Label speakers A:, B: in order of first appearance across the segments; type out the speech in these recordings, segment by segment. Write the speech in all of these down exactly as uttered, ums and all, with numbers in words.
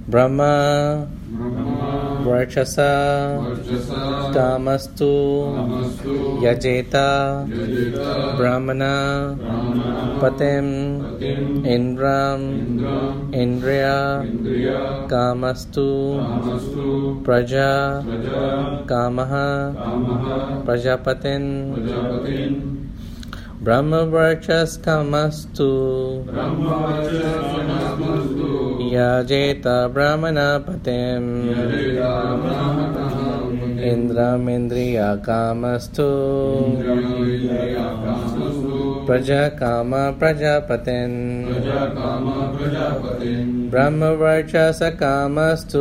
A: Brahma Varchasa Kamastu Yajeta Brahmana Patim Indram Indriya Kamastu Praja Kamaha Prajapatin Brahma Varchas Kamastu Yajeta Brahmana Patim Indram Indriya Kamastu Praja Kama Prajapatin Brahma Varchasa Kamastu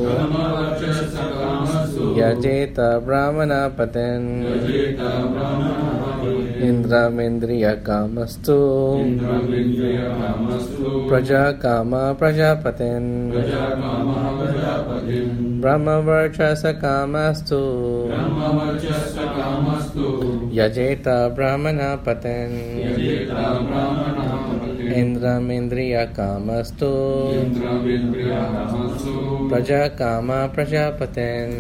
A: Yajeta Brahmana Patin Indram Indriya Kamastu Praja Kama Prajapatin Brahma Varchasa Kamastu Yajeta Brahmana Patin Indram Indriya Kamastu Praja Kama Prajapatin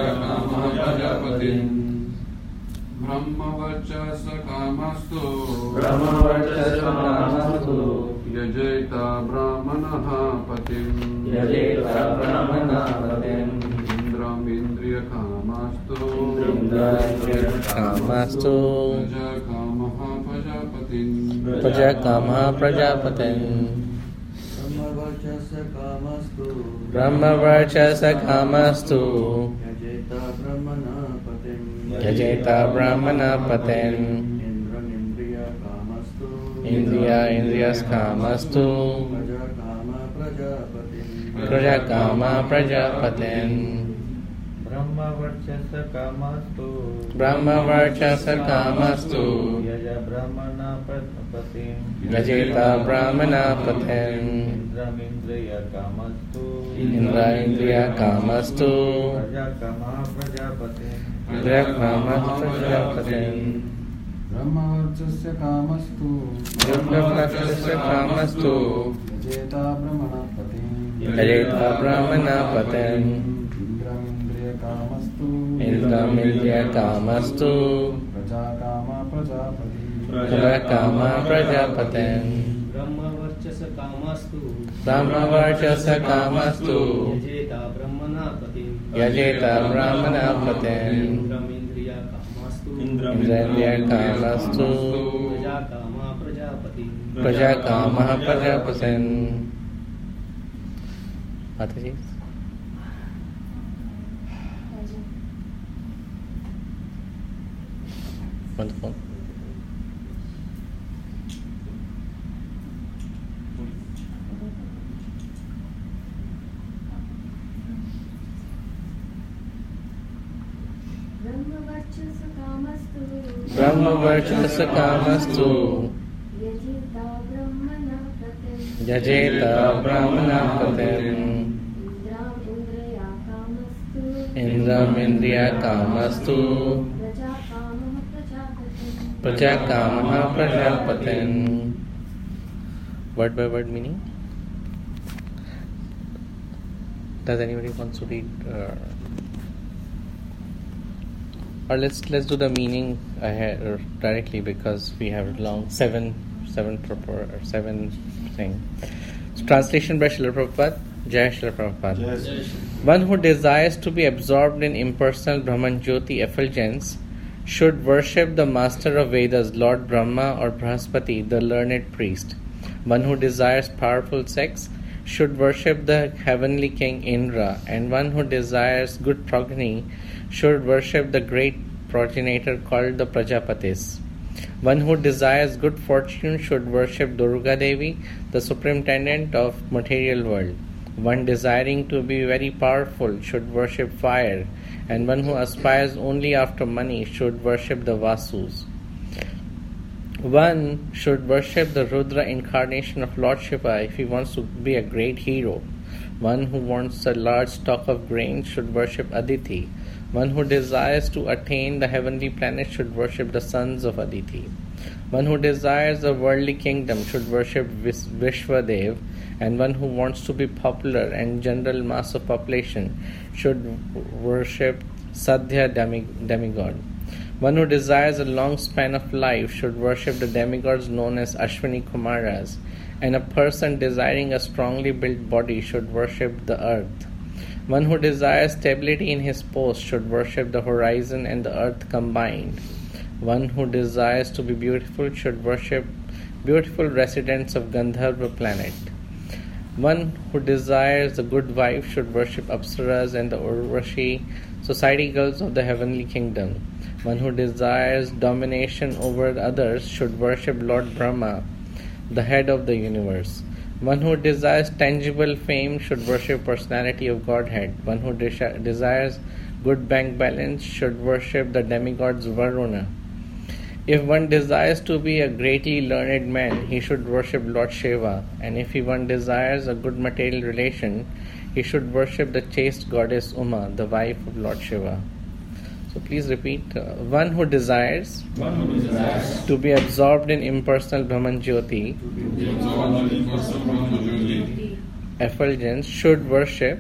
B: Brahma Varchasa Kamastu
A: Brahma Varchasa Kamastu
B: Yajeta Brahmanaha Patim
A: Yajeta Brahmana Patim
B: Indram Indriya Kamastu
A: Indram Indriya Kamastu
B: Praja Kamaha Prajapatin
A: Praja Kama Prajapatin
C: Brahma Varchasa Kamastu
A: Brahma Varchasa Kamastu
C: Yajeta Brahmana Patim
A: Yajeta Brahmana Patin
C: Indram Indriya Kamastu
A: Indriya Indriyas Kamastu
C: Praja Kama Prajapatin
A: Praja Kama Prajapatin
C: Brahma Varchasa Kamastu
A: Brahma Varchasa Kamastu
C: Yaja Brahmana Patim
A: Yajeta Brahmana Patin
C: Indram Indriya Kamastu
A: Indra Indriya Kamastu
C: Praja Kama Prajapatin
A: Praja Kama Prajapatin
B: Brahma Varchasya Kamastu
A: Brahma Varchasa Kamastu
B: Yajeta Brahmana Patim
A: Yajeta Brahmana Patin
B: Indram Indriya Kamastu
A: Indram Indriya Kamastu
B: Praja Kama Prajapati
A: Praja Kama Prajapatin
D: Brahma Varchasa Kamastu
A: Brahma Varchasa Kamastu
D: Yajeta Brahmana Patim
A: Yajeta Brahmana Patin
D: Indram Indriya Kamastu
A: Indriya Kamastu
D: Praja Kama Prajapati
A: Praja Kama Prajapatin Mataji Wonderful.
E: Brahma Varchasa Kamastu
A: Brahma Varchasa Kamastu
E: Yajeta Brahmana Patim
A: Yajeta Brahmana Patim
E: Indram Indriya Kamastu
A: Indram Indriya Kamastu
E: Praja Kama Prajapatim
A: Praja Kama Prajapatin. Word by word meaning? Does anybody want to read? Uh, or let's let's do the meaning ahead or directly because we have long seven seven proper or seven thing. So translation by Srila Prabhupada. Jai Srila Prabhupada.
B: Yes.
A: One who desires to be absorbed in impersonal Brahman Jyoti effulgence should worship the master of Vedas, Lord Brahma, or Brahaspati, the learned priest. One who desires powerful sex should worship the heavenly king Indra, and one who desires good progeny should worship the great progenitor called the Prajapatis. One who desires good fortune should worship Durga Devi, the superintendent of material world. One desiring to be very powerful should worship fire, and one who aspires only after money should worship the Vasus. One should worship the Rudra incarnation of Lord Shiva if he wants to be a great hero. One who wants a large stock of grain should worship Aditi. One who desires to attain the heavenly planet should worship the sons of Aditi. One who desires a worldly kingdom should worship Vis- Vishwadev, and one who wants to be popular and general mass of population should worship Sadhya demi- demigod. One who desires a long span of life should worship the demigods known as Ashwini Kumaras, and a person desiring a strongly built body should worship the earth. One who desires stability in his post should worship the horizon and the earth combined. One who desires to be beautiful should worship beautiful residents of Gandharva planet. One who desires a good wife should worship Apsaras and the Urvashi, society girls of the heavenly kingdom. One who desires domination over others should worship Lord Brahma, the head of the universe. One who desires tangible fame should worship personality of Godhead. One who de- desires good bank balance should worship the demigods Varuna. If one desires to be a greatly learned man, he should worship Lord Shiva. And if one desires a good material relation, he should worship the chaste goddess Uma, the wife of Lord Shiva. So please repeat. Uh, one who desires,
F: One who desires
A: to be absorbed in impersonal Brahman Jyoti,
F: to be absorbed in impersonal Brahman Jyoti,
A: effulgence, should worship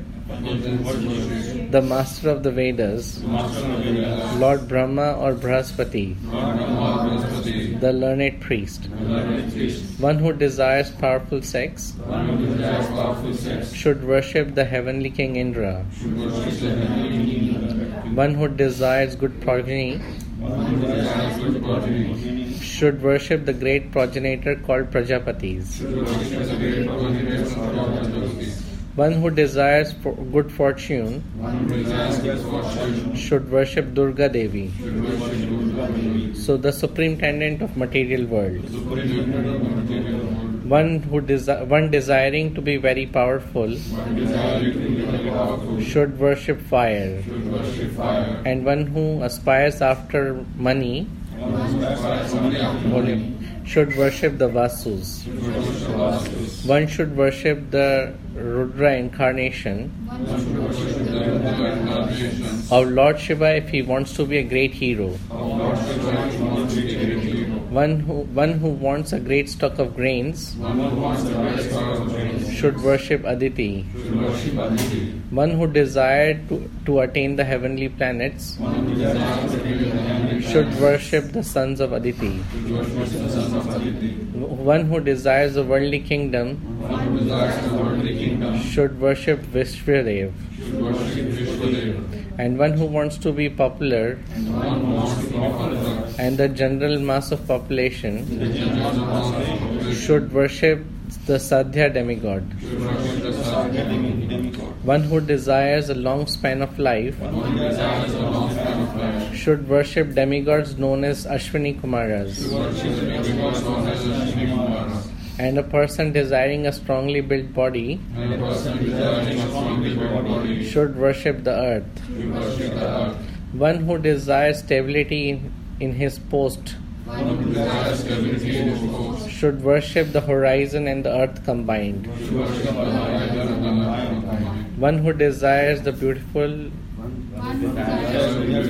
F: worship
A: the master of the Vedas,
F: the master of Vedas,
A: Lord Brahma or Brahaspati,
F: Lord Brahma, Brahaspati,
A: the learned priest.
F: the learned priest.
A: One who desires powerful sex
F: One who desires powerful sex
A: should worship the heavenly king Indra.
F: should worship the heavenly king Indra.
A: One who desires good progeny
F: One who desires good progeny
A: should worship the great progenitor called Prajapatis.
F: should worship the great progenitors of Prajapati.
A: One who desires for good fortune
F: One who desires good fortune
A: should worship Durga Devi,
F: should worship Durga Devi,
A: so the supreme tenant of material world.
F: the superintendent of material world.
A: One who desi- one desiring to be very powerful
F: One desiring to be very powerful
A: should worship fire,
F: should worship fire.
A: and one who aspires after money
F: One who aspires only after money
A: should worship the Vasus.
F: should worship the Vasus.
A: One should worship the Rudra incarnation
F: One should worship the Rudra incarnation
A: of Lord Shiva if he wants to be a great hero.
F: of Lord Shiva who wants to be a great hero.
A: One who, one who wants a great stock of grains
F: One who wants the great star of grace
A: should worship Aditi.
F: should worship Aditi.
A: One who desired to, to attain the heavenly planets
F: One who desires to be the heavenly
A: should
F: planets
A: worship the sons of Aditi.
F: should worship the sons of Aditi.
A: One who desires a worldly kingdom
F: One who desires the worldly kingdom
A: should worship Vishwadev.
F: should worship Vishwadev.
A: And one who wants to be popular
F: And one who wants to be popular
A: and the general mass of population
F: the general mass of population
A: should worship the Sadhya demigod.
F: should worship the Sadhya demigod.
A: One who desires a long span of life
F: One who desires a long span of life
A: should worship demigods known as Ashwini Kumaras.
F: should worship the demigods known as Ashwini Kumaras.
A: And a person desiring a strongly built body
F: And a person desiring a strongly built body
A: should worship the earth.
F: should worship the earth.
A: One who desires stability in, in his post
F: One who desires stability in his post
A: should worship the horizon and the earth combined.
F: should worship the horizon and the earth.
A: One who desires the beautiful
E: One who desires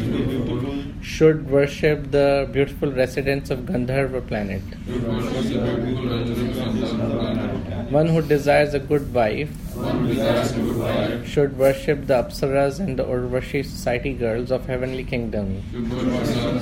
A: should worship the beautiful residents of Gandharva planet.
F: should worship the beautiful residents of the planet.
A: One who desires a good wife
F: One who desires a good wife
A: should worship the Apsaras and the Urvashi society girls of heavenly kingdom.
F: should worship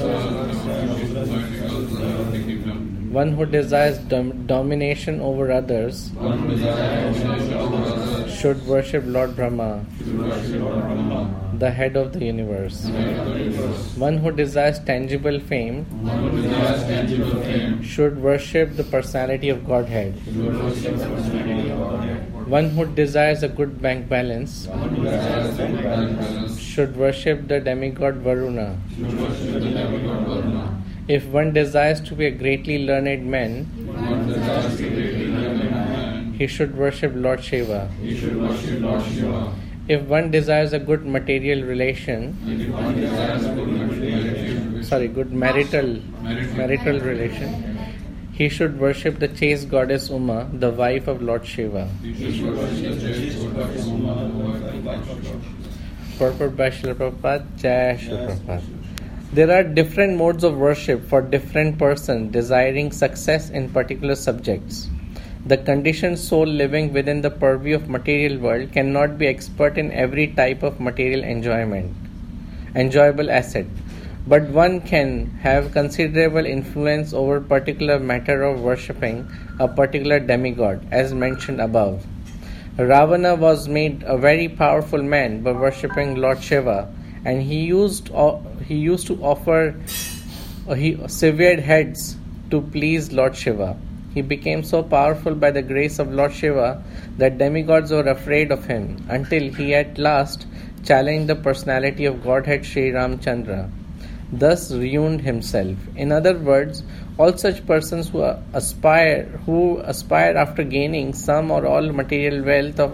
F: the heavenly kingdom.
A: One who desires dom- domination over others
F: One who desires domination over others
A: should worship Lord Brahma,
F: should worship Lord Brahma,
A: the head of the universe.
F: the head of the universe.
A: One who desires tangible fame
F: One who desires tangible fame
A: should worship the personality of Godhead.
F: should worship the personality of Godhead.
A: One who desires a good bank balance
F: One who desires the bank balance
A: should worship the demigod Varuna.
F: should worship the demigod Varuna.
A: If one desires to be a greatly learned man,
F: One who desires to be a great man,
A: he should worship Lord Shiva.
F: he should worship Lord Shiva.
A: If one desires a good material relation,
F: And if one desires a good material
A: sorry, good marital
F: Marital.
A: marital relation, he should worship the chaste goddess Uma, the wife of Lord Shiva.
F: he should worship the chaste goddess Uma, the wife of Lord Shiva.
A: Purport by Srila Prabhupada, Jai Srila Prabhupada. There are different modes of worship for different persons desiring success in particular subjects. The conditioned soul living within the purview of material world cannot be expert in every type of material enjoyment, enjoyable asset, but one can have considerable influence over particular matter of worshipping a particular demigod, as mentioned above. Ravana was made a very powerful man by worshipping Lord Shiva, and he used he used to offer uh, he severed heads to please Lord Shiva. He became so powerful by the grace of Lord Shiva that demigods were afraid of him, until he at last challenged the personality of Godhead Sri Ramchandra, thus ruined himself. In other words, all such persons who aspire who aspire after gaining some or all material wealth of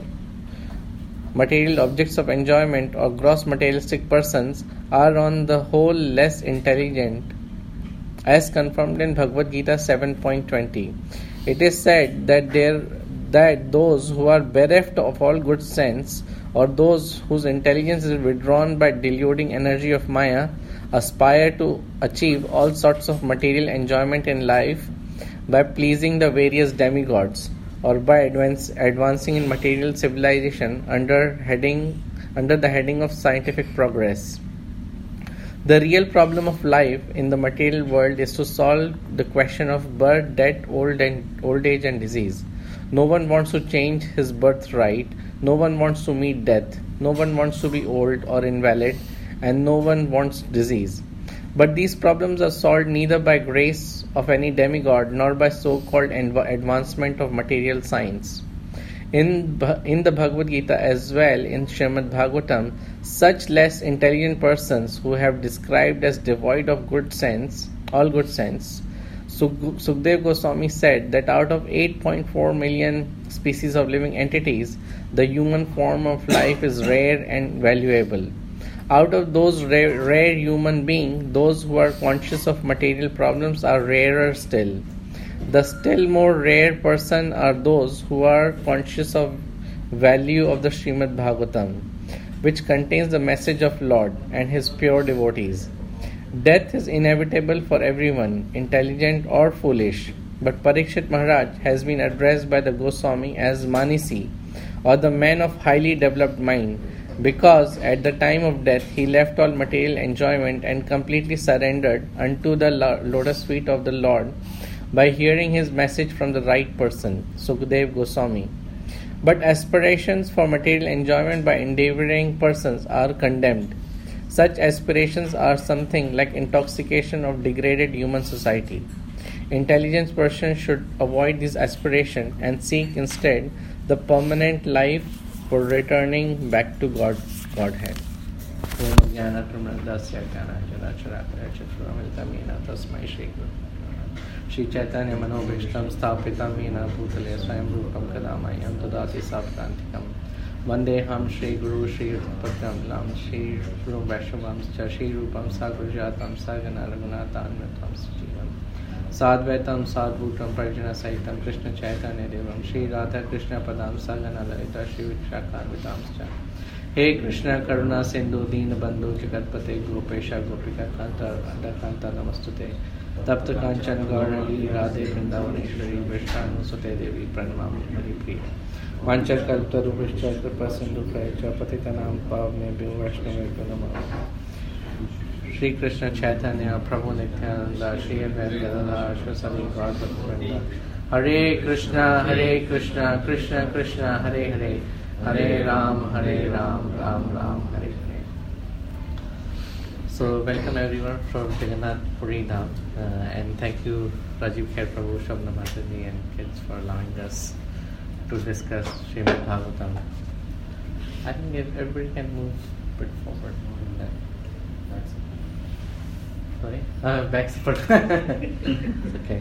A: material objects of enjoyment or gross materialistic persons are on the whole less intelligent, as confirmed in Bhagavad Gita seven point twenty. It is said that there that those who are bereft of all good sense, or those whose intelligence is withdrawn by deluding energy of Maya, aspire to achieve all sorts of material enjoyment in life by pleasing the various demigods, or by advance, advancing in material civilization under heading under the heading of scientific progress. The real problem of life in the material world is to solve the question of birth, death, old and old age and disease. No one wants to change his birthright, no one wants to meet death, no one wants to be old or invalid, and no one wants disease. But these problems are solved neither by grace of any demigod nor by so-called env- advancement of material science. In, in the Bhagavad Gita as well in Srimad Bhagavatam, such less intelligent persons who have described as devoid of good sense, all good sense, Sukdev Goswami said that out of eight point four million species of living entities, the human form of life is rare and valuable. Out of those rare, rare human beings, those who are conscious of material problems are rarer still. The still more rare person are those who are conscious of value of the Srimad Bhagavatam, which contains the message of Lord and His pure devotees. Death is inevitable for everyone, intelligent or foolish, but Parikshit Maharaj has been addressed by the Goswami as Manisi, or the man of highly developed mind, because at the time of death he left all material enjoyment and completely surrendered unto the lotus feet of the Lord by hearing his message from the right person, Sukdev Goswami. But aspirations for material enjoyment by endeavoring persons are condemned. Such aspirations are something like intoxication of degraded human society. Intelligent persons should avoid this aspiration and seek instead the permanent life for returning back to God, Godhead. Shri Chaitanya Manobhishtam Sthapitam Yena Bhutale Swayam Rupam Kadamayam Tadati Saptantikam Vandeham Shri Guru Shri Rupatam Lam Shri Guru Vaishnavam Shri Rupam Sagrajatam Sagana Raghunathan Mritam Sajivam Sadvaitam Sadbhutam Parjana Sahitam Krishna Chaitanya Devam Shri Radha Krishna Padam Sagana Lalita Shri Vishakharvitam Scha He Krishna Karuna Sindhu Deen Bandhu Jagatpate Gopesha Gopika Kanta Radha Kanta Namastute Tapta Kanchan Gaurali Radhe Vrindavaneshwari Vishnanu Sute Devi Pranamami Hari Priya Vanchar Kalpa Rupishcha Kripa Sindhu Praycha Patitanam Pavnebhyo Vaishnavebhyo Namaha Shri Krishna Chaitanya Prabhu Nityananda Shri Advaita Shri Gaurav Vrinda Hare Krishna Hare Krishna Krishna Krishna Hare Hare Hare Ram Hare Ram Ram Ram Hare Hare. So welcome everyone from Jagannath Puri Dham, uh, and thank you Rajiv Kher Prabhu, Shabna Mataji and kids for allowing us to discuss Srimad Bhagavatam. I think if everybody can move a bit forward. Sorry? Uh, back support. It's okay.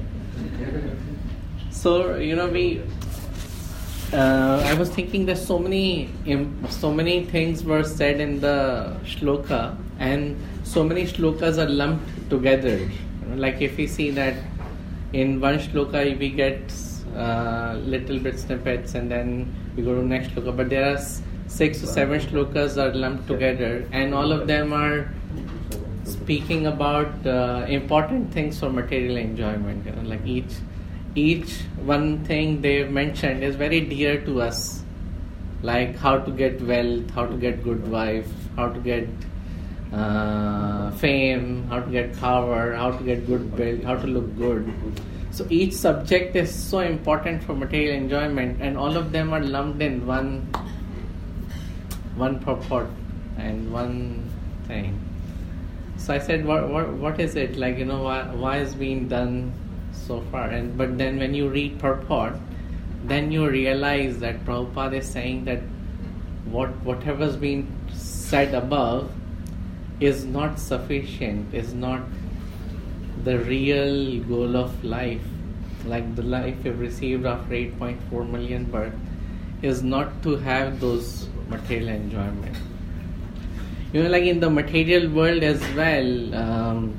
A: So, you know, we uh, I was thinking that so many so many things were said in the shloka, and so many shlokas are lumped together. You know, like if we see that in one shloka we get uh, little bit snippets and then we go to the next shloka, but there are six or seven shlokas are lumped together, and all of them are speaking about uh, important things for material enjoyment. You know, like each each one thing they've mentioned is very dear to us, like how to get wealth, how to get good wife, how to get uh, fame, how to get power, how to get good build, how to look good. So each subject is so important for material enjoyment, and all of them are lumped in one one purport and one thing. So I said, what what what is it like? You know, why why is being done so far? And but then when you read purport, then you realize that Prabhupada is saying that what whatever's been said above is not sufficient, is not the real goal of life. Like the life we've received after eight point four million birth is not to have those material enjoyment. You know, like in the material world as well, um,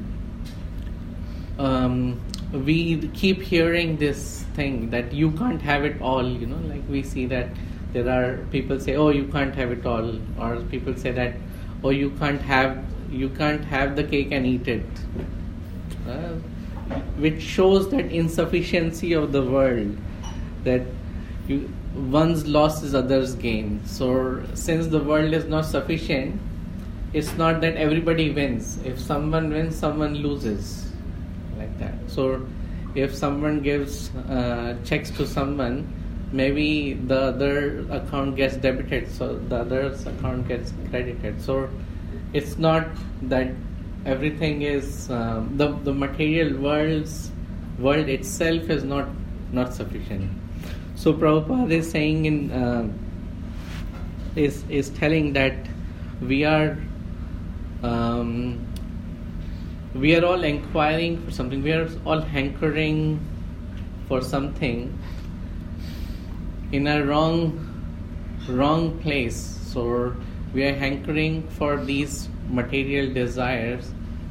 A: um, we keep hearing this thing that you can't have it all. You know, like we see that there are people say, "Oh, you can't have it all," or people say that, "Oh, you can't have you can't have the cake and eat it," uh, which shows that insufficiency of the world, that you, one's loss is others' gain. So, since the world is not sufficient, it's not that everybody wins. If someone wins, someone loses, like that. So, if someone gives uh, checks to someone, maybe the other account gets debited, so the other's account gets credited. So, it's not that everything is um, the the material world's world itself is not not sufficient. So Prabhupada is saying in uh, is is telling that we are um, we are all inquiring for something. We are all hankering for something in a wrong wrong place. So we are hankering for these material desires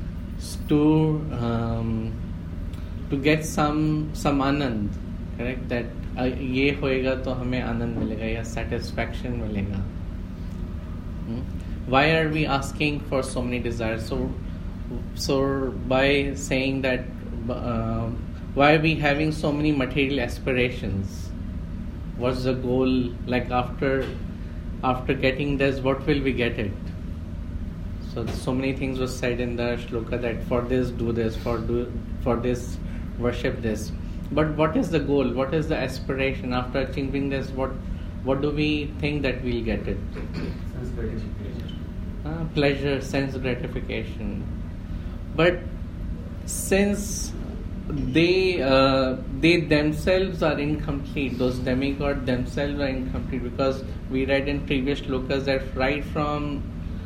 A: to um, to get some some anand, correct? That uh, ये होएगा तो हमें आनंद मिलेगा या satisfaction मिलेगा. Hmm? Why are we asking for so many desires? So so by saying that, uh, why are we having so many material aspirations? What's the goal? Like after after getting this, what will we get it? So so many things were said in the shloka that for this do this, for do for this worship this. But what is the goal? What is the aspiration? After achieving this, what what do we think that we'll get it?
C: Sense gratification.
A: Uh, pleasure, sense gratification. But since they uh, they themselves are incomplete, those demigods themselves are incomplete, because we read in previous shlokas that right from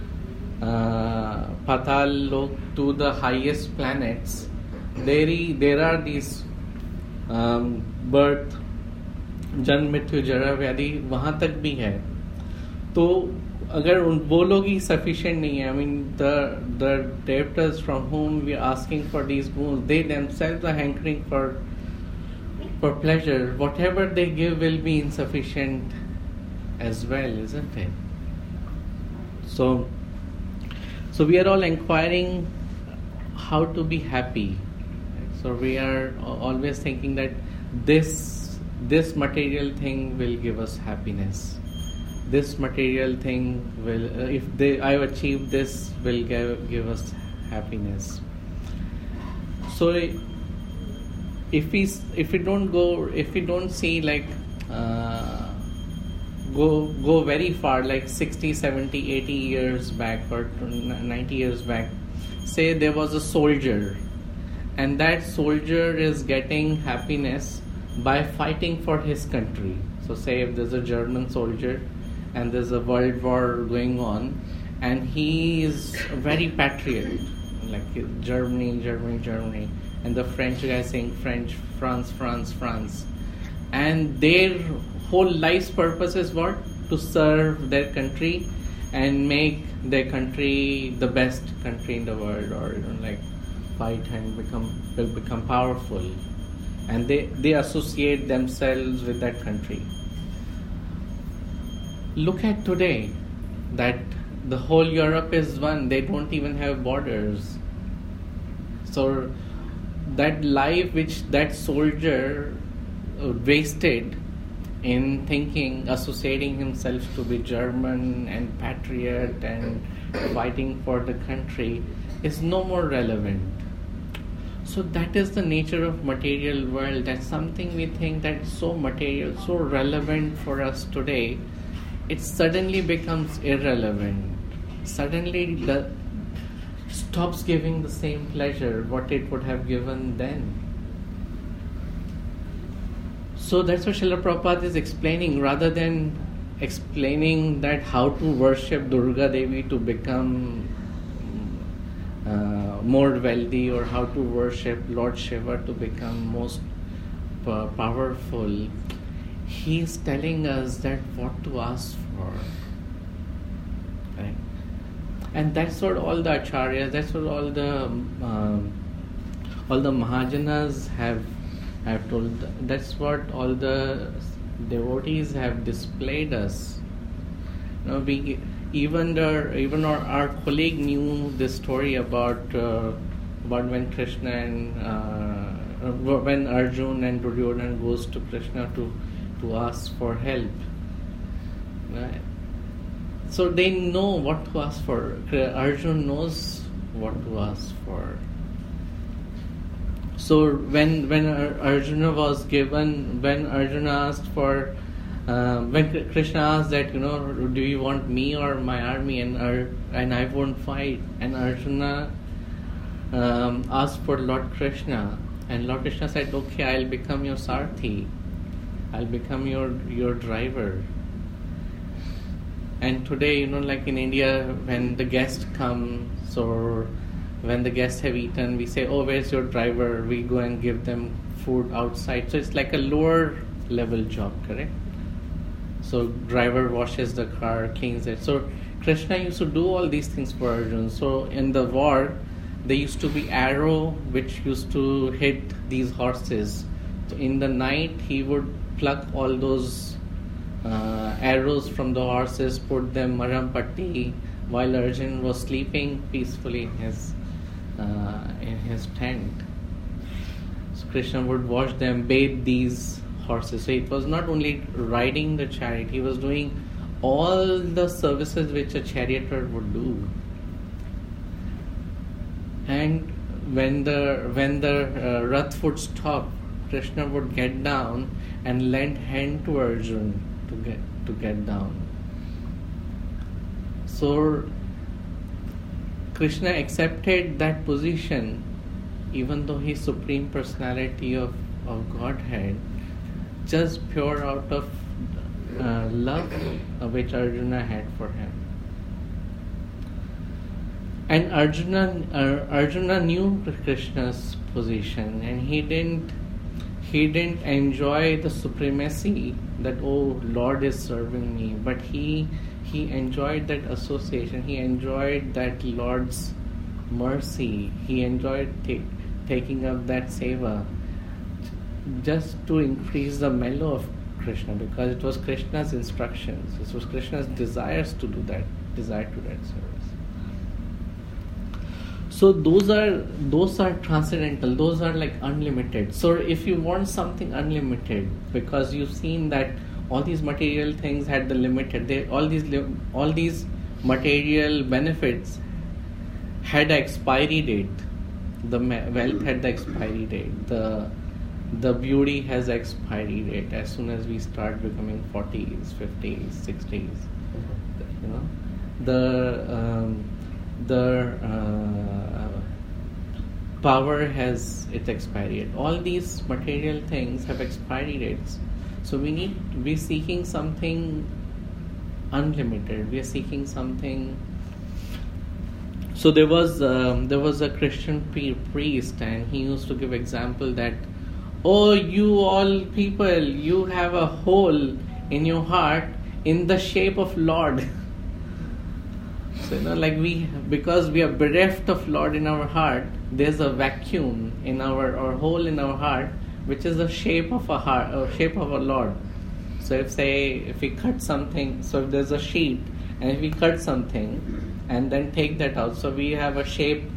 A: uh, Patal Lok to the highest planets, there there are these um, birth, जन्म मृत्यु जरा व्याधि वहाँ तक भी है. तो अगर उन वो लोग ही sufficient नहीं है, I mean the the debtors from whom we are asking for these boons, they themselves are hankering for for pleasure. Whatever they give will be insufficient as well, isn't it? So so we are all inquiring how to be happy. So we are always thinking that this this material thing will give us happiness. This material thing will, uh, if they, I achieve this, will give, give us happiness. So if we if we don't go, if we don't see like uh, go go very far, like sixty, seventy, eighty years back or ninety years back, say there was a soldier, and that soldier is getting happiness by fighting for his country. So say if there's a German soldier and there's a world war going on, and he is very patriot, like Germany, Germany, Germany, and the French guy saying French, France, France, France, and their whole life's purpose is what? To serve their country and make their country the best country in the world, or you know, like fight and become become powerful, and they they associate themselves with that country. Look at today, that the whole Europe is one. They don't even have borders. So that life which that soldier uh, wasted in thinking, associating himself to be German and patriot and fighting for the country is no more relevant. So that is the nature of material world. That's something we think that's so material, so relevant for us today. It suddenly becomes irrelevant. Suddenly the stops giving the same pleasure what it would have given then. So that's what Srila Prabhupada is explaining, rather than explaining that how to worship Durga Devi to become uh, more wealthy, or how to worship Lord Shiva to become most p- powerful. He is telling us that what to ask for. Right? And that's what all the acharyas, that's what all the um, all the Mahajanas have have told. That's what all the devotees have displayed us. You know, we even the even our, our colleague knew this story about uh, about when Krishna and uh, when Arjun and Duryodhana goes to Krishna to to ask for help. Right? So they know what to ask for. Arjun knows what to ask for. So when when Arjuna was given, when Arjuna asked for, uh, when Krishna asked that, you know, do you want me or my army, and Ar- and I won't fight, and Arjuna um, asked for Lord Krishna, and Lord Krishna said, okay, I'll become your Sarthi, I'll become your your driver. And today, you know, like in India, when the guests come, so when the guests have eaten, we say, oh, where's your driver? We go and give them food outside. So it's like a lower level job, correct? So driver washes the car, cleans it. So Krishna used to do all these things for Arjuna. So in the war, there used to be arrow which used to hit these horses. So in the night, he would pluck all those uh, arrows from the horses, put them marampatti, while Arjuna was sleeping peacefully in his uh, in his tent. So Krishna would wash them, bathe these horses. So it was not only riding the chariot; he was doing all the services which a charioteer would do. And when the when the uh, Rath would stop, Krishna would get down and lend hand to Arjuna to get to get down. So Krishna accepted that position, even though he's Supreme Personality of, of Godhead, just pure out of uh, love uh, which Arjuna had for him. And Arjuna uh, Arjuna knew Krishna's position, and he didn't he didn't enjoy the supremacy that, oh, Lord is serving me, but he he enjoyed that association. He enjoyed that Lord's mercy. He enjoyed ta- taking up that seva just to increase the mellow of Krishna, because it was Krishna's instructions. It was Krishna's desires to do that, desire to that service. So those are those are transcendental. Those are like unlimited. So if you want something unlimited, because you've seen that all these material things had the limited, they all these li- all these material benefits had an expiry date. The ma- wealth had the expiry date. The the beauty has an expiry date as soon as we start becoming forties, fifties, sixties. You know, the um, the uh, power has its expiry date. All these material things have expiry dates. So we need we're seeking something unlimited. We are seeking something. So there was um, there was a Christian pre- priest, and he used to give example that, oh, you all people, you have a hole in your heart in the shape of Lord. So, you know, like we, because we are bereft of Lord in our heart, there's a vacuum in our, or hole in our heart, which is the shape of a heart, or shape of a Lord. So if say, if we cut something, so if there's a sheet, and if we cut something, and then take that out, so we have a shape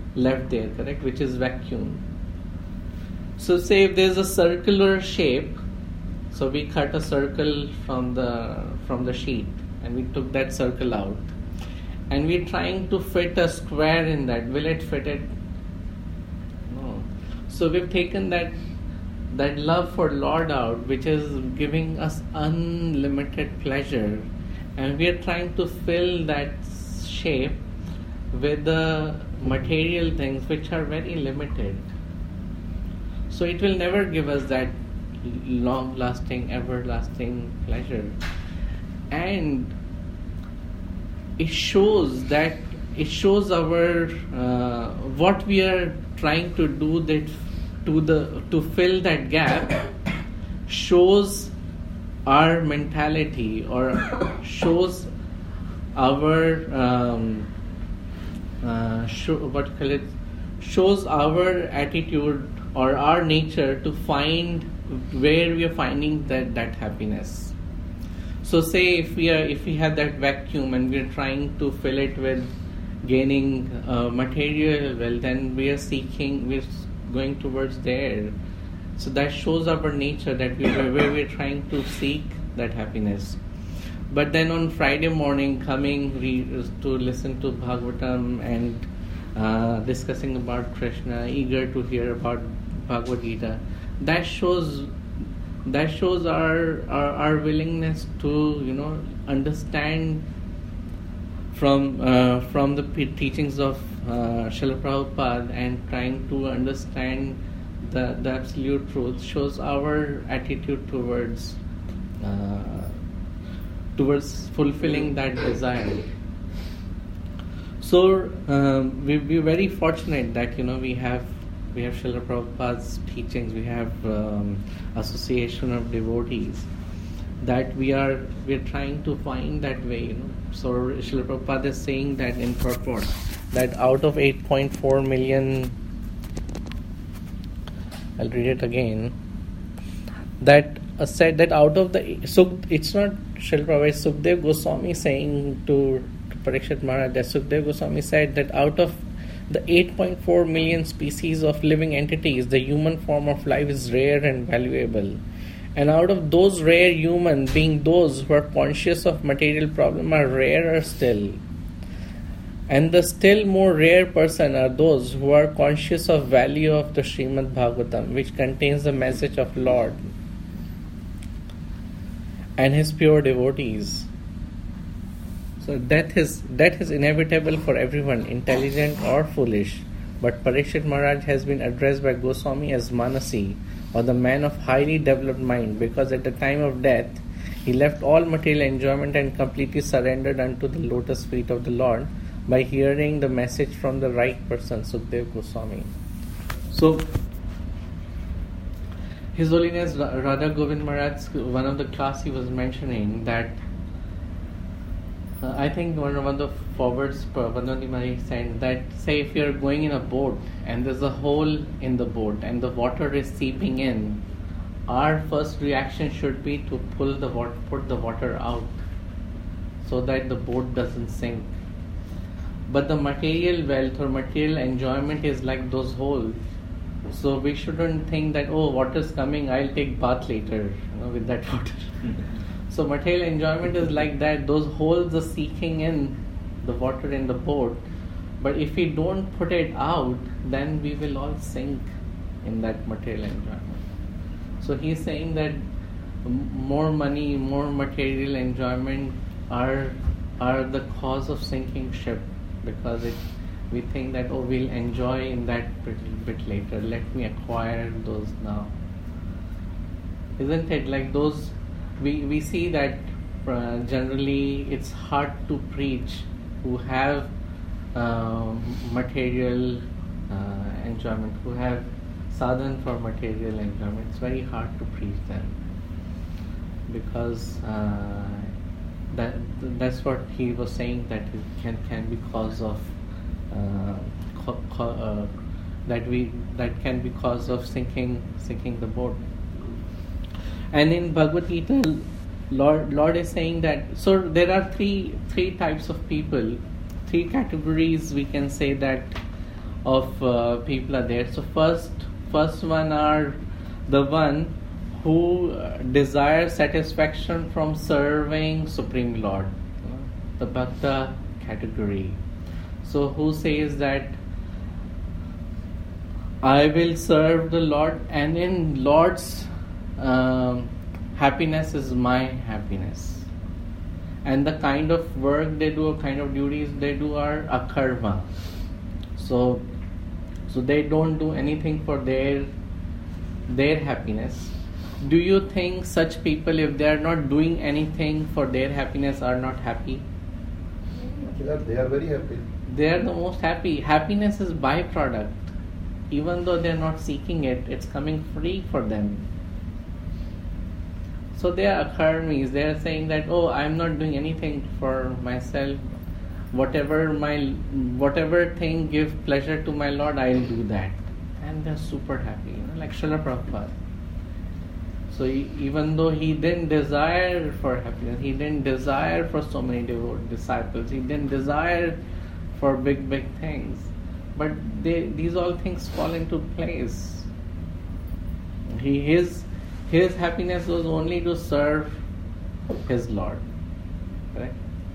A: left there, correct, which is vacuum. So say if there's a circular shape, so we cut a circle from the from the sheet and we took that circle out and we're trying to fit a square in that. Will it fit it? No. So we've taken that that love for Lord out, which is giving us unlimited pleasure, and we are trying to fill that shape with the material things which are very limited. So it will never give us that long lasting, everlasting pleasure. And it shows that it shows our uh, what we are trying to do that to the to fill that gap shows our mentality or shows our um, uh, show, what you call it shows our attitude or our nature to find where we are finding that, that happiness. So say if we are if we have that vacuum and we are trying to fill it with gaining uh, material wealth, then we are seeking, we are going towards there. So that shows our nature that we where we are trying to seek that happiness. But then on Friday morning, coming re- to listen to Bhagavatam and uh, discussing about Krishna, eager to hear about Bhagavad Gita, that shows that shows our, our our willingness to you know understand from uh, from the p- teachings of uh, Srila Prabhupada and trying to understand the the absolute truth, shows our attitude towards uh, towards fulfilling that desire. So um, we we're very fortunate that you know we have we have Srila Prabhupada's teachings, we have um, association of devotees, that we are we are trying to find that way. You know, so Srila Prabhupada is saying that in purport that out of eight point four million, I'll read it again. That uh, said that out of the so it's not Srila Prabhupada, it's Sukdev Goswami saying to, to Parikshit Maharaj that Sukdev Goswami said that out of the eight point four million species of living entities, the human form of life is rare and valuable. And out of those rare humans, being those who are conscious of material problem, are rarer still. And the still more rare person are those who are conscious of value of the Srimad Bhagavatam, which contains the message of Lord and His pure devotees. So death is death is inevitable for everyone, intelligent or foolish. But Parikshit Maharaj has been addressed by Goswami as Manasi, or the man of highly developed mind, because at the time of death he left all material enjoyment and completely surrendered unto the lotus feet of the Lord by hearing the message from the right person, Sukdev Goswami. So His Holiness Radha Govind Maharaj, one of the class he was mentioning that Uh, I think one of the forwards, Vandandi Maharaj said that, say if you're going in a boat and there's a hole in the boat and the water is seeping in, our first reaction should be to pull the water, put the water out so that the boat doesn't sink. But the material wealth or material enjoyment is like those holes. So we shouldn't think that, oh, water's coming, I'll take bath later, you know, with that water. So material enjoyment is like that. Those holes are seeking in the water in the boat. But if we don't put it out, then we will all sink in that material enjoyment. So he's saying that more money, more material enjoyment are are the cause of sinking ship, because it, we think that, oh, we'll enjoy in that bit, bit later. Let me acquire those now. Isn't it like those? We we see that uh, generally it's hard to preach who have uh, material uh, enjoyment, who have sadhan for material enjoyment. It's very hard to preach them because uh, that that's what he was saying, that it can can be cause of uh, co- co- uh, that we that can be cause of sinking sinking the boat. And in Bhagavad Gita, Lord Lord is saying that, so there are three three types of people, three categories we can say, that of uh, people are there. So first, first one are the one who uh, desire satisfaction from serving Supreme Lord, you know, the Bhakta category. So who says that I will serve the Lord, and in Lord's um, happiness is my happiness. And the kind of work they do, kind of duties they do are akarma. So, so they don't do anything for their their happiness. Do you think such people, if they are not doing anything for their happiness, are not happy?
G: Yeah, they are very happy.
A: They are the most happy. Happiness is byproduct. Even though they are not seeking it, it's coming free for them. So they are akarmis. They are saying that, oh, I'm not doing anything for myself. Whatever my whatever thing give pleasure to my Lord, I'll do that. And they're super happy, you know, like Srila Prabhupada. So he, even though he didn't desire for happiness, he didn't desire for so many devout disciples, he didn't desire for big, big things. But they, these all things fall into place. He, his, his happiness was only to serve his Lord. Correct?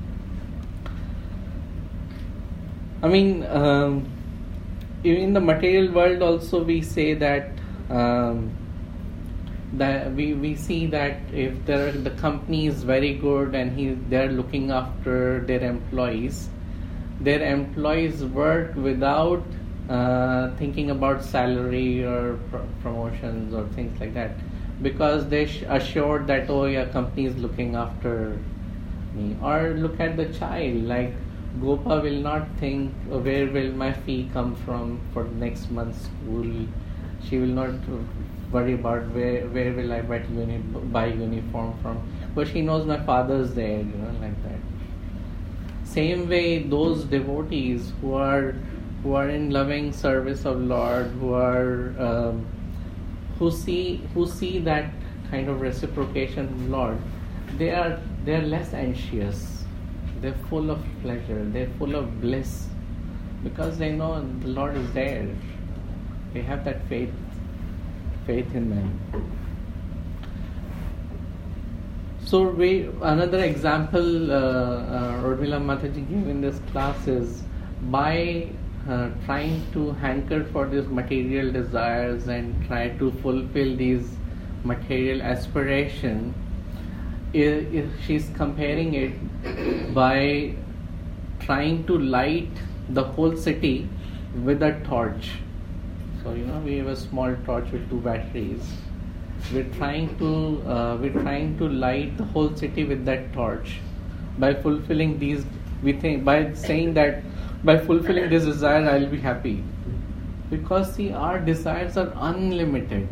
A: I mean, um, in the material world also we say that um, that we, we see that if there, the company is very good and he they're looking after their employees, their employees work without uh, thinking about salary or pro- promotions or things like that, because they sh- assured that, oh yeah, company is looking after me. Or look at the child, like Gopa will not think, oh, where will my fee come from for next month's school. She will not worry about where where will I buy, uni- buy uniform from, but she knows my father's there, you know, like that. Same way, those devotees who are who are in loving service of Lord, who are um, who see who see that kind of reciprocation from Lord, they are they are less anxious. They're full of pleasure. They're full of bliss, because they know the Lord is there. They have that faith, faith in them. So we another example uh, uh, Urmila Mataji gave in this class is by uh, trying to hanker for these material desires and try to fulfill these material aspiration. If she's comparing it by trying to light the whole city with a torch. So you know, we have a small torch with two batteries. We're trying to uh, we're trying to light the whole city with that torch by fulfilling these. We think by saying that by fulfilling this desire, I'll be happy, because see, our desires are unlimited.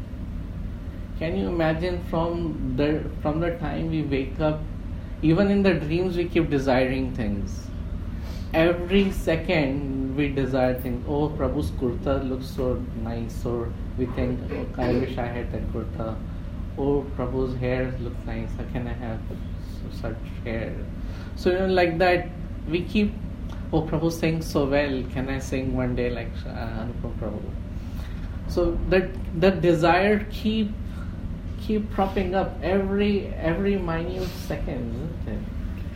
A: Can you imagine from the from the time we wake up, even in the dreams we keep desiring things. Every second we desire things. Oh, Prabhu's kurta looks so nice, or we think, oh, I wish I had that kurta. Oh, Prabhu's hair looks nice. How can I have such hair? So you know, like that, we keep. Oh, Prabhu sings so well. Can I sing one day like uh, Anupam Prabhu? So that that desire keep. keep propping up every every minute second, isn't it?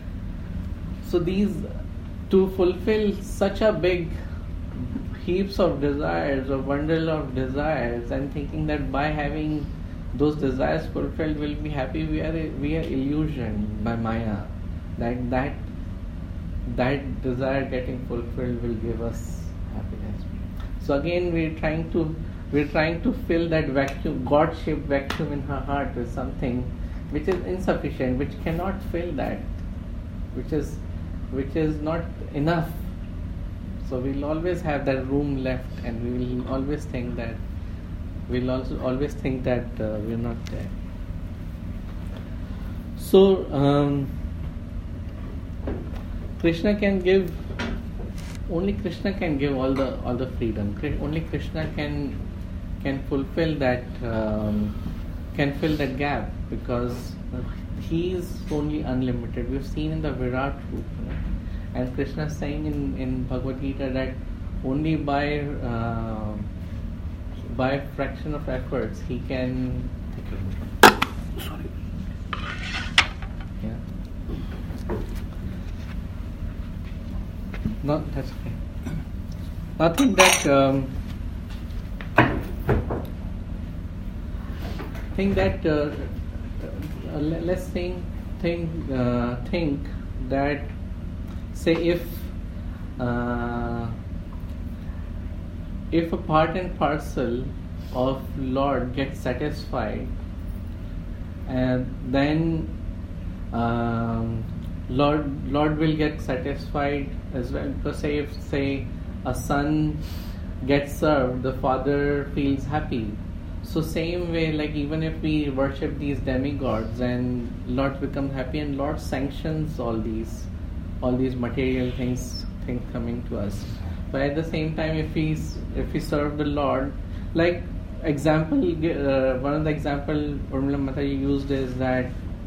A: So these, to fulfill such a big heaps of desires, a bundle of desires, and thinking that by having those desires fulfilled we'll be happy, we are we are illusioned by Maya. That that that desire getting fulfilled will give us happiness. So again, we're trying to we're trying to fill that vacuum, God-shaped vacuum in her heart with something which is insufficient, which cannot fill that, which is which is not enough. So we'll always have that room left, and we will always think that we'll also always think that uh, we're not there. So um, Krishna can give. Only Krishna can give all the all the freedom. Only Krishna can can fulfill that um, can fill that gap, because he is only unlimited. We've seen in the Virat Roop, you know? And Krishna is saying in in Bhagavad Gita that only by uh, by a fraction of efforts he can. Sorry. Yeah. No, that's okay. I think that um, think that uh, uh, let's think think uh, think that say if uh, if a part and parcel of Lord gets satisfied, and then um, Lord Lord will get satisfied as well. Because say if say a son gets served, the father feels happy. So same way, like even if we worship these demigods and Lord becomes happy, and Lord sanctions all these all these material things things coming to us. But at the same time, if we if we serve the Lord, like example, uh, one of the example Urmila Mataji used is that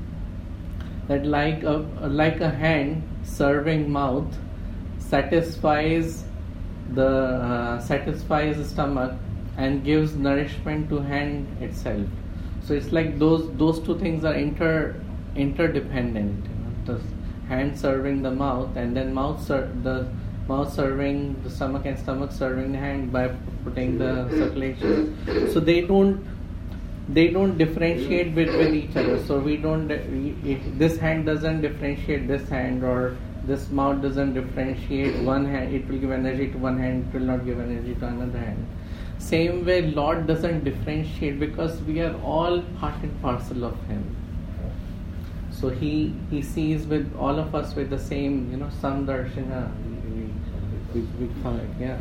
A: that like a like a hand serving mouth satisfies the uh, satisfies the stomach and gives nourishment to hand itself. So it's like those those two things are inter interdependent. You know? The hand serving the mouth, and then mouth ser- the mouth serving the stomach, and stomach serving the hand by putting the circulation. So they don't they don't differentiate with, with each other. So we don't it, this hand doesn't differentiate this hand, or this mouth doesn't differentiate one hand. It will give energy to one hand, it will not give energy to another hand. Same way, Lord doesn't differentiate, because we are all part and parcel of Him. So He He sees with all of us with the same, you know, samdarshana, we, we, we call it, yeah.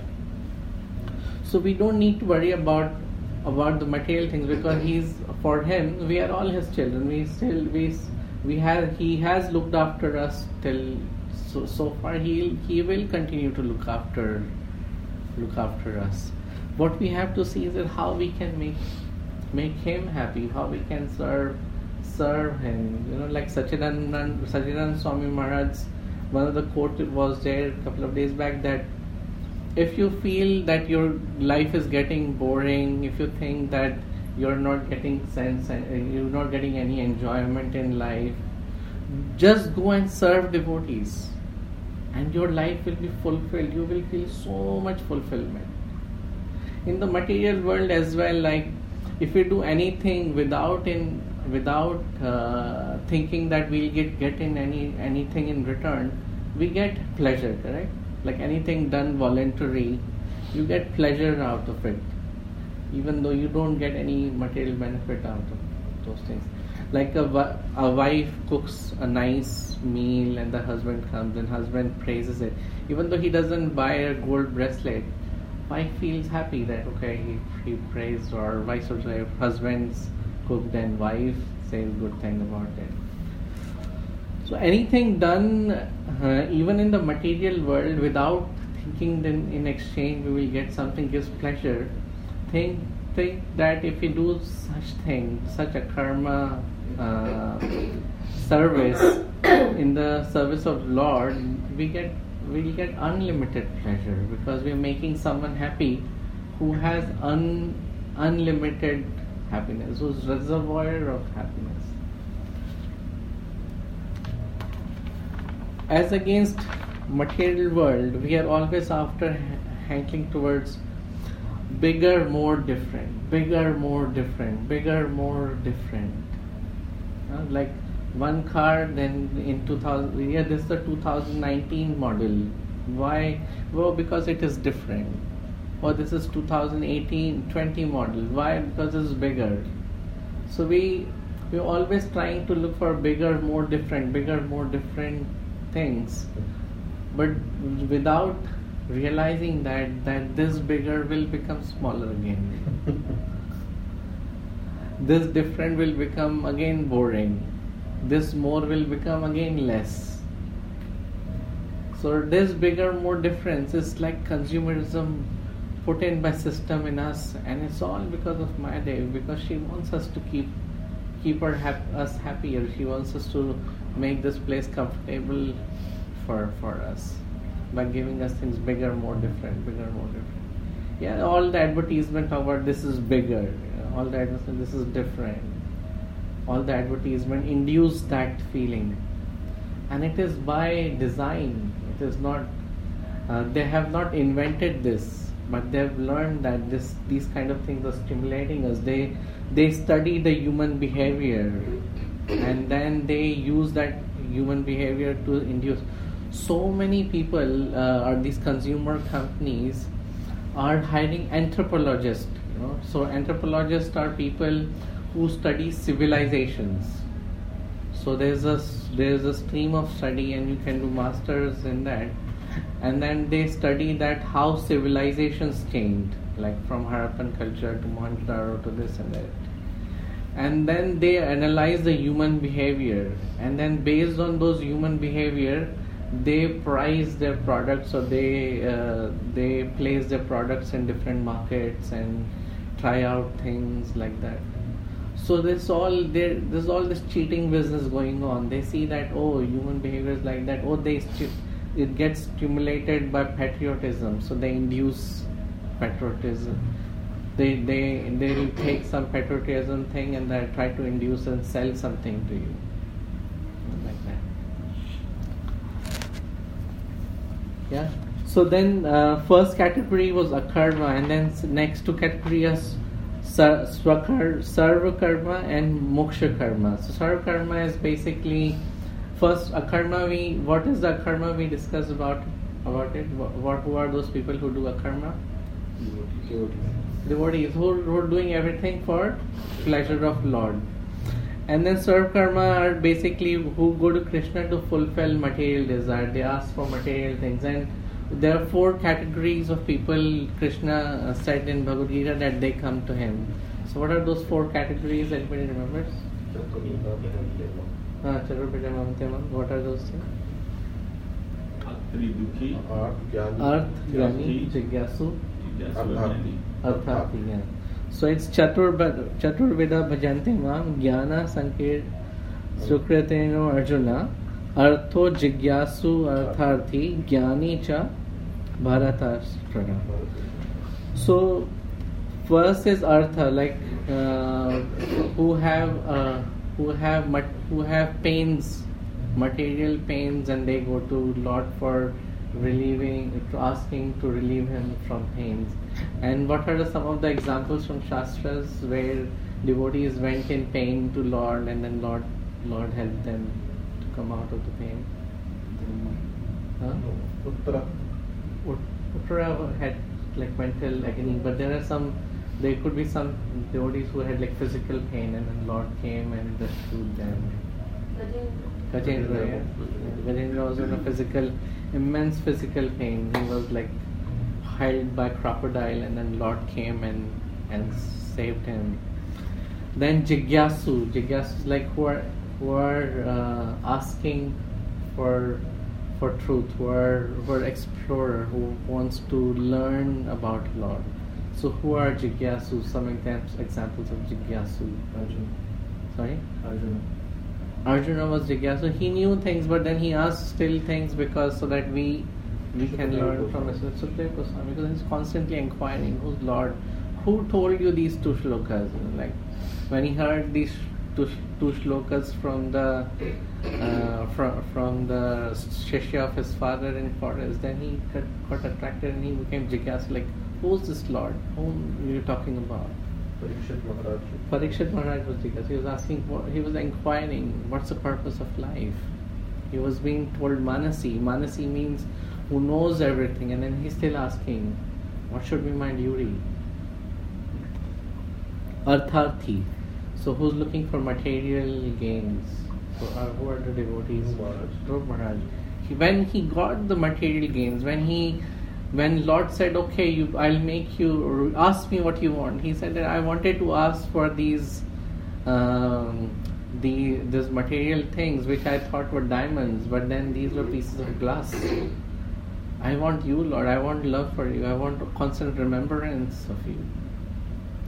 A: So we don't need to worry about about the material things, because He's for Him we are all His children. We still we we have He has looked after us till so so far. He He will continue to look after look after us. What we have to see is that how we can make make Him happy, how we can serve serve Him. You know, like Sachidanand Sachidanand Swami Maharaj, one of the quote was there a couple of days back, that if you feel that your life is getting boring, if you think that you're not getting sense and you're not getting any enjoyment in life, just go and serve devotees, and your life will be fulfilled. You will feel so much fulfillment. In the material world as well, like if we do anything without in without uh, thinking that we'll get get in any anything in return, we get pleasure, correct? Like anything done voluntary, you get pleasure out of it, even though you don't get any material benefit out of those things. Like a, a wife cooks a nice meal and the husband comes and husband praises it, even though he doesn't buy a gold bracelet, wife feels happy that okay, he, he praised, or vice versa, if husband's cooked and wife says good thing about it. So anything done uh, even in the material world without thinking then in exchange we will get something gives pleasure, think think that if we do such thing, such a karma uh, service in the service of Lord, we get we will get unlimited pleasure, because we are making someone happy who has un, unlimited happiness, who's reservoir of happiness. As against material world, we are always after hankering towards bigger, more different, bigger, more different, bigger, more different. Uh, like one car, then in two thousand, yeah, this is the two thousand nineteen model. Why? Well, because it is different. Or this is two thousand eighteen twenty model. Why? Because it is bigger. So we we're always trying to look for bigger, more different, bigger, more different things, but without realizing that that this bigger will become smaller again. This different will become again boring. This more will become again less. So this bigger, more difference is like consumerism put in by system in us, and it's all because of Mayadevi, because she wants us to keep keep her hap- us happier. She wants us to make this place comfortable for for us. by giving us things bigger, more different, bigger, more different. Yeah, all the advertisement about this is bigger, you know, all the advertisement this is different. All the advertisement induce that feeling, and it is by design. It is not. Uh, they have not invented this, but they have learned that this these kind of things are stimulating us. They they study the human behavior, and then they use that human behavior to induce. So many people uh, or these consumer companies are hiring anthropologists. You know, so anthropologists are people who study civilizations. So there's a there's a stream of study, and you can do masters in that, and then they study that how civilizations changed, like from Harappan culture to Mohenjo-daro to this and that, and then they analyze the human behavior, and then based on those human behavior, they price their products, or they uh, they place their products in different markets and try out things like that. So there's all there. There's all this cheating business going on. They see that, oh, human behavior is like that. Oh, they stu- it gets stimulated by patriotism. So they induce patriotism. They they they will take some patriotism thing and they try to induce and sell something to you, like that. Yeah. So then uh, first category was akarma, and then next two categories. Swakar, Sarva Karma and Moksha Karma. So Sarva Karma is basically first akarma. We what is the akarma we discussed about about it? What, what who are those people who do akarma?
G: Devotees.
A: Devotees who, who are doing everything for pleasure of Lord. And then Sarva Karma are basically who go to Krishna to fulfill material desire. They ask for material things, and there are four categories of people Krishna said in Bhagavad Gita that they come to him. So what are those four categories? Anybody remembers? Ah, Chaturveda Mamteman. What are those things?
F: Atri Dukhi,
A: Arth, Jnani, Jigyasu,
G: Arthati.
A: Arthati. Yeah. So it's Chaturveda Chaturveda Bhajante Mam, Jnana Sankir Sukrateno Arjuna, Artho Jigyasu Artharthi, Jnani Cha Bharatashrana. So first is Artha, like uh, who have uh, who have mat- who have pains, material pains, and they go to Lord for relieving, to asking to relieve him from pains. And what are the, some of the examples from Shastras where devotees went in pain to Lord, and then Lord Lord helped them to come out of the pain? Huh?
G: Uttara.
A: Ut- Uttara had like mental agony, but there are some. There could be some devotees who had like physical pain, and then Lord came and rescued them. Gajendra, yeah. Gajendra was in a physical, immense physical pain. He was like held by crocodile, and then Lord came and and saved him. Then Jigyasu, Jigyasu is like who are who are uh, asking for for truth, who are who are explorer, who wants to learn about Lord. So who are Jigyasu? Some examples examples of Jigyasu.
B: Arjuna.
A: Sorry.
B: Arjuna.
A: Arjuna was Jigyasu. He knew things, but then he asked still things because so that we we can learn from it. So Sukadeva Goswami, because he's constantly inquiring, who's Lord? Who told you these two shlokas? Like when he heard these two, two shlokas from the uh, from from the shishya of his father in forest, then he got, got attracted and he became Jigyasu. Like, who's this Lord? Whom are you talking about?
G: Parikshit Maharaj.
A: Parikshit Maharaj was Jigyasu. He was asking, what, he was inquiring, what's the purpose of life? He was being told Manasi. Manasi means who knows everything, and then he's still asking, what should be my duty? Artharthi. So who's looking for material gains? So uh, who are the devotees?
G: Dhruv Maharaj.
A: Dhruv Maharaj. He, when he got the material gains, when he when Lord said, okay, you, I'll make you, ask me what you want. He said that I wanted to ask for these um, the these material things which I thought were diamonds, but then these were pieces of glass. I want you, Lord. I want love for you. I want constant remembrance of you.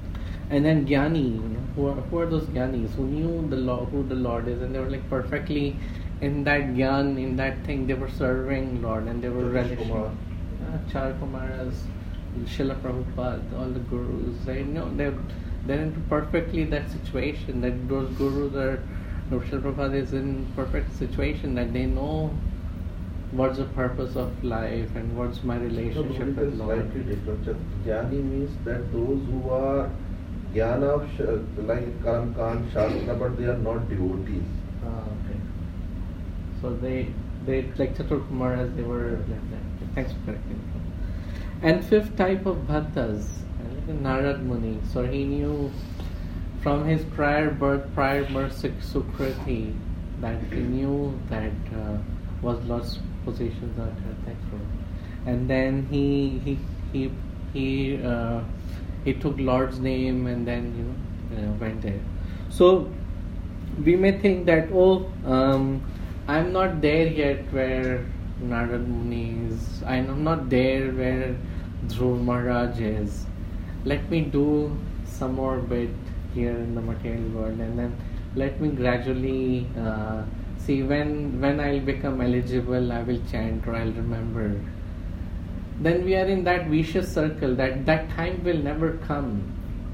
A: And then Gyani, you know, who are, who are those Gyanis who knew the Lord, who the Lord is, and they were like perfectly in that Gyan, in that thing, they were serving Lord and they were
G: Jyotish
A: relishing.
G: Kumar.
A: Uh, Char Kumaras, Srila Prabhupada, all the gurus, they know they're, they're into perfectly that situation, that those gurus are, Srila Prabhupada is in perfect situation, that they know what's the purpose of life and what's my
G: So
A: relationship
G: Bhumika
A: with
G: is
A: Lord.
G: slightly different. Just Jnani means that those who are Jnana of Sh- like Karam Khan, Shastra, but they are not devotees.
A: Ah, okay. So they, they like Chatur Kumar as they were like that. Okay, thanks for correcting me. And fifth type of bhaktas, like Narad Muni. So he knew from his prior birth, prior birth Suk- Sukriti, that he knew that uh, was Lord's positions are thanks for. And then he he he he uh, he took Lord's name and then you know uh, went there. So we may think that oh um, I'm not there yet where Narad Muni is. I'm not there where Dhruv Maharaj is. Let me do some more bit here in the material world, and then let me gradually uh, see when when I'll become eligible, I will chant or I'll remember. Then we are in that vicious circle. That that time will never come.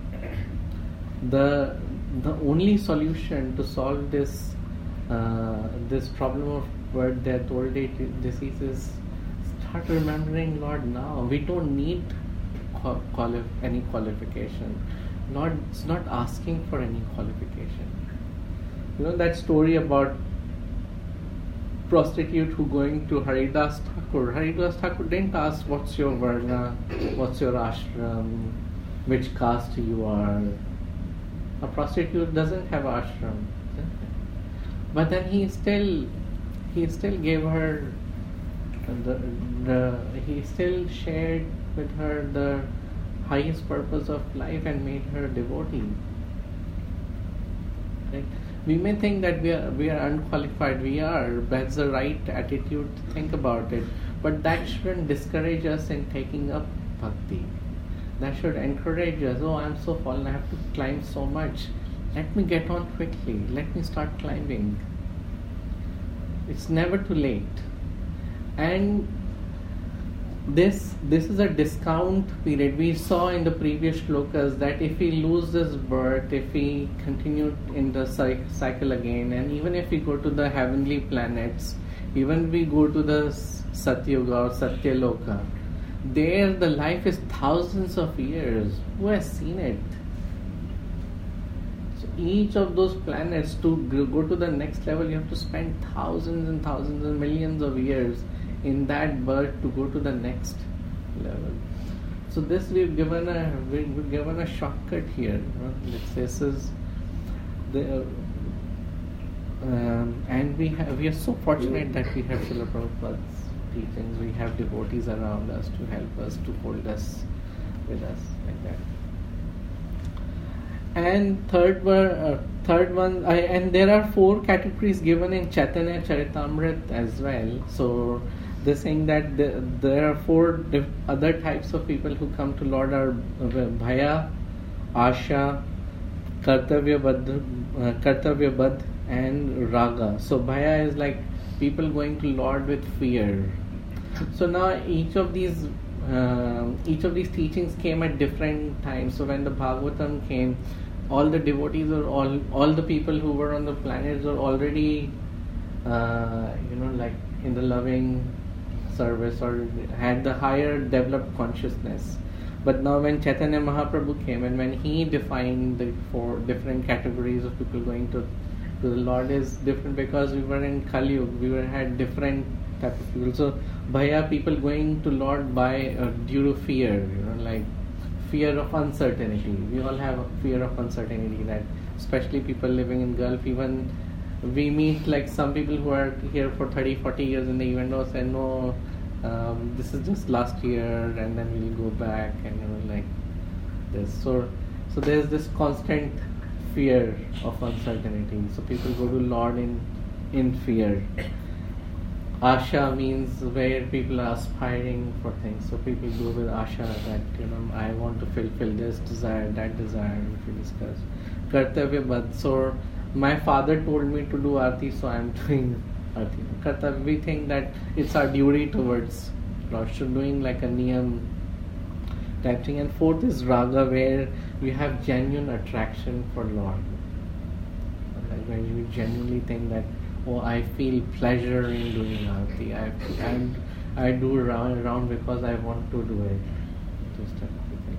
A: The the only solution to solve this uh, this problem of birth, death, old age, disease is start remembering Lord now. We don't need qual- quali- any qualification. Lord is not asking for any qualification. You know that story about prostitute who going to Haridas Thakur. Haridas Thakur didn't ask what's your varna, what's your ashram, which caste you are. A prostitute doesn't have ashram. But then he still he still gave her the, the he still shared with her the highest purpose of life and made her devotee. Right? We may think that we are we are unqualified. We are. That's the right attitude to think about it. But that shouldn't discourage us in taking up bhakti. That should encourage us. Oh, I'm so fallen. I have to climb so much. Let me get on quickly. Let me start climbing. It's never too late. And this this is a discount period. We saw in the previous shlokas that if we lose this birth, if we continue in the cy- cycle again, and even if we go to the heavenly planets, even we go to the Satyuga or Satyaloka, there the life is thousands of years. Who has seen it? So each of those planets, to go to the next level, you have to spend thousands and thousands and millions of years in that birth to go to the next level. So this we've given a we've given a shortcut here. You know? This is the uh, um, and we have we are so fortunate that we have Srila Prabhupada's teachings. We have devotees around us to help us, to hold us with us like that. And third one, uh, third one, I, and there are four categories given in Chaitanya Charitamrita as well. So they're saying that the, there are four diff- other types of people who come to Lord are uh, Bhaya, Asha, Kartavya Badh, uh, Kartavya Badh, and Raga. So Bhaya is like people going to Lord with fear. So now each of these uh, each of these teachings came at different times. So when the Bhagavatam came, all the devotees or all all the people who were on the planets were already uh, you know like in the loving service or had the higher developed consciousness. But now when Chaitanya Mahaprabhu came and when he defined the four different categories of people going to to the Lord is different, because we were in Kali Yuga, we were had different type of people. So Bhaya, people going to Lord by uh, due to fear, you know, like fear of uncertainty. We all have a fear of uncertainty, that especially people living in Gulf, even we meet like some people who are here for thirty, forty years in the event or say no, um, this is just last year and then we'll go back, and you know like this. So so there's this constant fear of uncertainty. So people go to Lord in in fear. Asha means where people are aspiring for things. So people go with Asha that, you know, I want to fulfill this desire, that desire, which we discussed. Kartavya Bad. So my father told me to do Aarti, so I am doing Aarti. Kartavya, we think that it's our duty towards Lord. So doing like a niyam type thing. And fourth is Raga, where we have genuine attraction for Lord. Like when you genuinely think that, oh, I feel pleasure in doing Aarti. I, I, I do round around because I want to do it. Just that thing.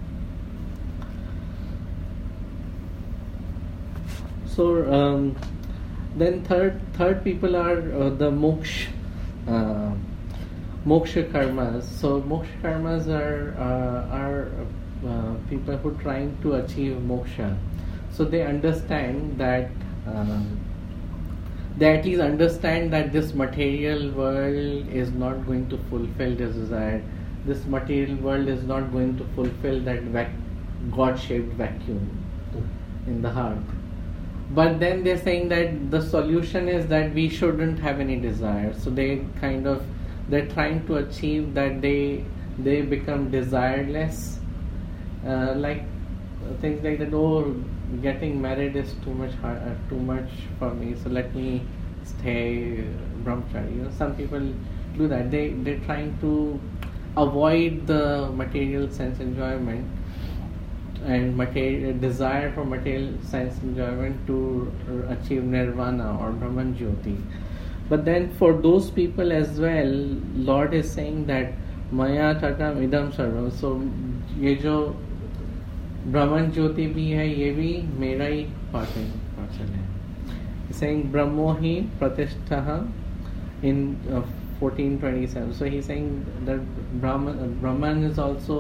A: So um, then third third people are uh, the moksha uh, moksha karmas. So moksha karmas are uh, are uh, people who are trying to achieve moksha. So they understand that. Um, They at least understand that this material world is not going to fulfill this desire. This material world is not going to fulfill that vac- God-shaped vacuum in the heart. But then they're saying that the solution is that we shouldn't have any desire. So they kind of, they're trying to achieve that they they become desireless. Uh, like things like that, oh, getting married is too much hard, uh, too much for me, so let me stay brahmachari. You know, some people do that. They they're trying to avoid the material sense enjoyment and material desire for material sense enjoyment to achieve nirvana or Brahman Jyoti. But then for those people as well, Lord is saying that Maya Tatam Idam Sarvam. So ये जो ब्रह्मन ज्योति भी है, ये भी मेरा ही parcel है. Saying Brahmo hi pratishtha in uh, fourteen twenty-seven. So he's saying that Brahman, uh, Brahman is also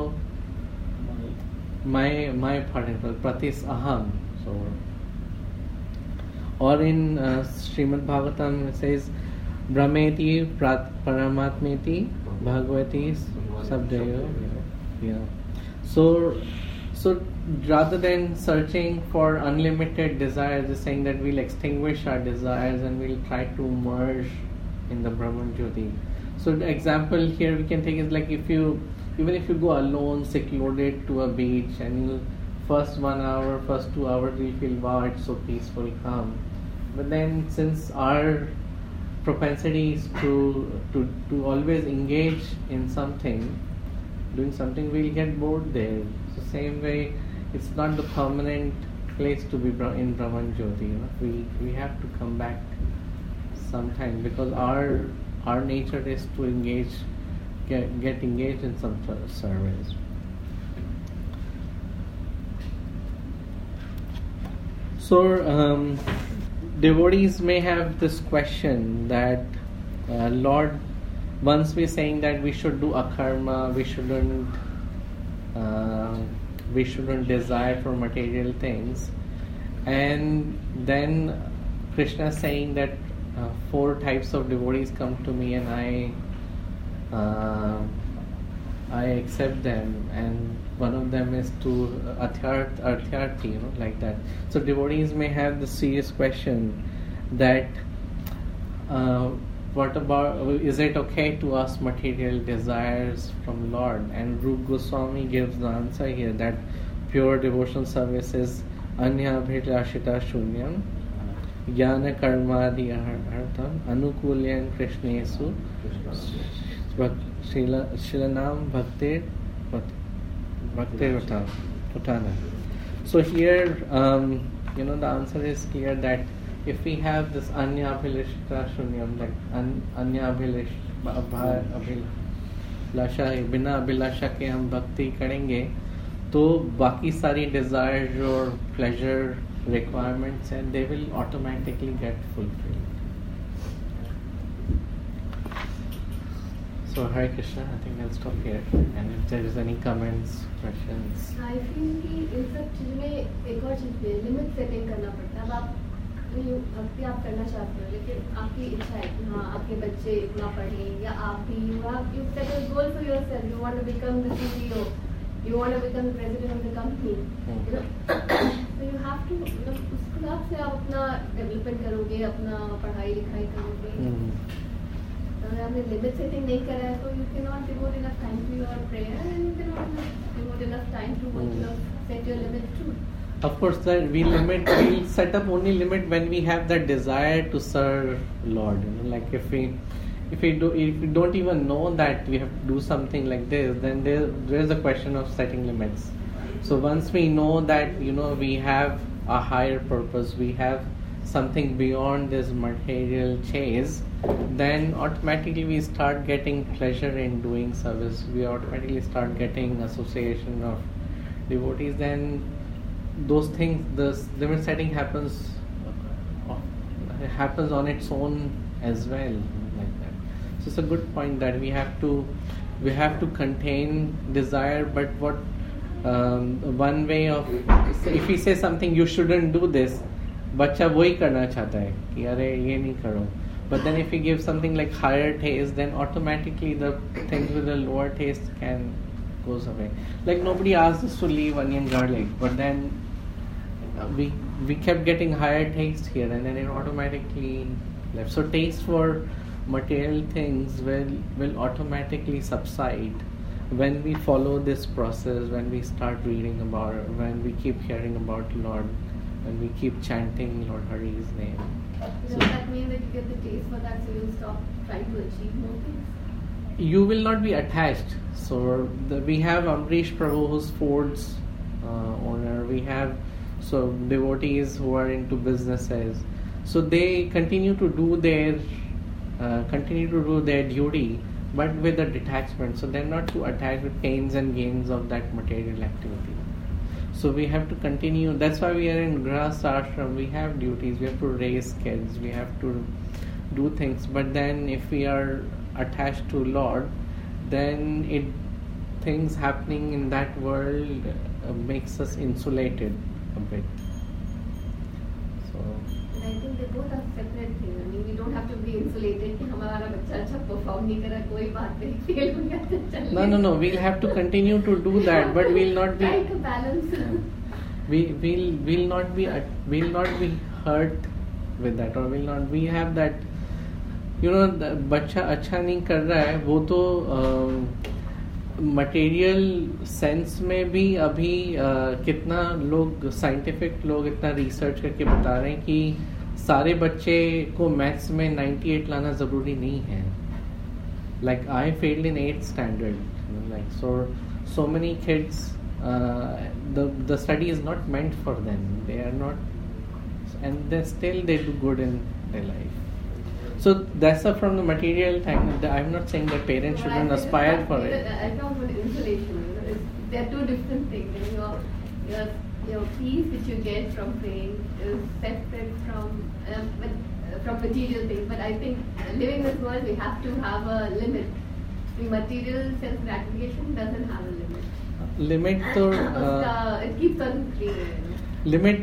A: my my particle, pratis aham. So, or in uh, Srimad Bhagavatam it says Brahmeti prat paramatmeti bhagavati sabdayo. Yeah. So. So rather than searching for unlimited desires, is saying that we'll extinguish our desires and we'll try to merge in the Brahman Jyoti. So the example here we can take is like if you, even if you go alone, secluded to a beach, and you first one hour, first two hours you feel wow, it's so peaceful, calm. But then since our propensity is to to to always engage in something, doing something, we'll get bored there. So same way, it's not the permanent place to be in Brahman Jyoti. You know? We we have to come back sometime because our our nature is to engage, get get engaged in some sort of service. So um, devotees may have this question that uh, Lord, once we're saying that we should do akarma, we shouldn't uh, we shouldn't desire for material things, and then Krishna is saying that uh, four types of devotees come to me and I uh, I accept them, and one of them is to arthyart, arthyarthi, you know, like that. So devotees may have the serious question that uh, what about, is it okay to ask material desires from Lord? And Rupa Goswami gives the answer here that pure devotional service is anya abhilashita shunyam jnana karmadi artham anukulyan krishnesu shilanam bhaktir bhaktir utana. So here um, you know, the answer is clear that if we have this anya abhilashita shunyam, like an, anya abhilasha, बिना अभिलाषा के हम भक्ति करेंगे तो बाकी सारी desires और pleasure requirements and they will automatically get fulfilled. So Hare Krishna, I think I'll stop here, and if there is any comments, questions.
E: I feel कि इन सब चीज में एक और चीज पे लिमिट सेटिंग करना पड़ता है. अब आप भक्ति आप करना चाहते हो लेकिन आपकी इच्छा है कि हाँ आपके बच्चे इतना पढ़ें या आप भी you have you set a goal for yourself, you want to become the CEO, you want to become the president of the company, so you have to, मतलब उस हिसाब से आप अपना डेवलपमेंट करोगे, अपना पढ़ाई लिखाई करोगे. अगर आपने लिमिट सेटिंग नहीं करा है तो you cannot devote enough time to your prayer and you cannot devote enough time to what you have set your limit to.
A: Of course, that we limit, we set up only limit when we have that desire to serve Lord. You know, like if we, if we do, if we don't even know that we have to do something like this, then there, there is a question of setting limits. So once we know that, you know, we have a higher purpose, we have something beyond this material chase, then automatically we start getting pleasure in doing service. We automatically start getting association of devotees. Then those things, the limit setting happens uh, happens on its own as well, like that. So it's a good point that we have to we have to contain desire, but what um, one way of, if we say something, you shouldn't do this, बच्चा वही करना चाहता है कि अरे ये नहीं करो. But then if we give something like higher taste, then automatically the things with the lower taste can goes away. Like nobody asked us to leave onion garlic, but then uh, we we kept getting higher taste here, and then it automatically left. So taste for material things will will automatically subside when we follow this process, when we start reading about it, when we keep hearing about Lord, when we keep chanting Lord Hari's name.
E: Does
A: So
E: that mean that you get the taste for that, so you'll stop trying to achieve more things?
A: you will not be attached. So the, we have Amrish Prabhu, who's Ford's uh, owner. We have so devotees who are into businesses. So they continue to do their uh, continue to do their duty, but with a detachment. So they're not too attached with pains and gains of that material activity. So we have to continue. That's why we are in Grahastha Ashram. We have duties. We have to raise kids. We have to do things. But then, if we are attached to Lord, then it things happening in that world uh, makes us insulated a bit. So.
E: And I think they both are separate things. I mean, we don't have to be insulated कि हमारा बच्चा अच्छा perform नहीं करा, कोई बात नहीं, fail हो गया तो चल
A: No, no, no. We'll have to continue to do that, but we'll not be.
E: Strike a balance.
A: We will will not be at- will not be hurt with that, or will not. We have that. You know, the बच्चा अच्छा नहीं कर रहा है, वो तो material sense में भी अभी uh, कितना लोग साइंटिफिक लोग इतना रिसर्च करके बता रहे हैं कि सारे बच्चे को मैथ्स में अट्ठानवे लाना ज़रूरी नहीं है. Like I failed in eighth standard. You know, like so, so many kids. Uh, the the study is not meant for them. They are not, and they still they do good in their life. So that's a from the material time. I'm not saying that parents
E: Well,
A: shouldn't
E: I think
A: aspire
E: that-
A: for
E: that-
A: it.
E: I talk about insulation. You know, it's, they're two different things. You know, your, your your peace which you get from praying is separate from uh, with, uh, from material things. But I think uh, living in this world, we have to have a limit. The material self gratification doesn't have a limit.
A: Limit तो
E: उसका
A: uh,
E: it keeps on creating.
A: Limit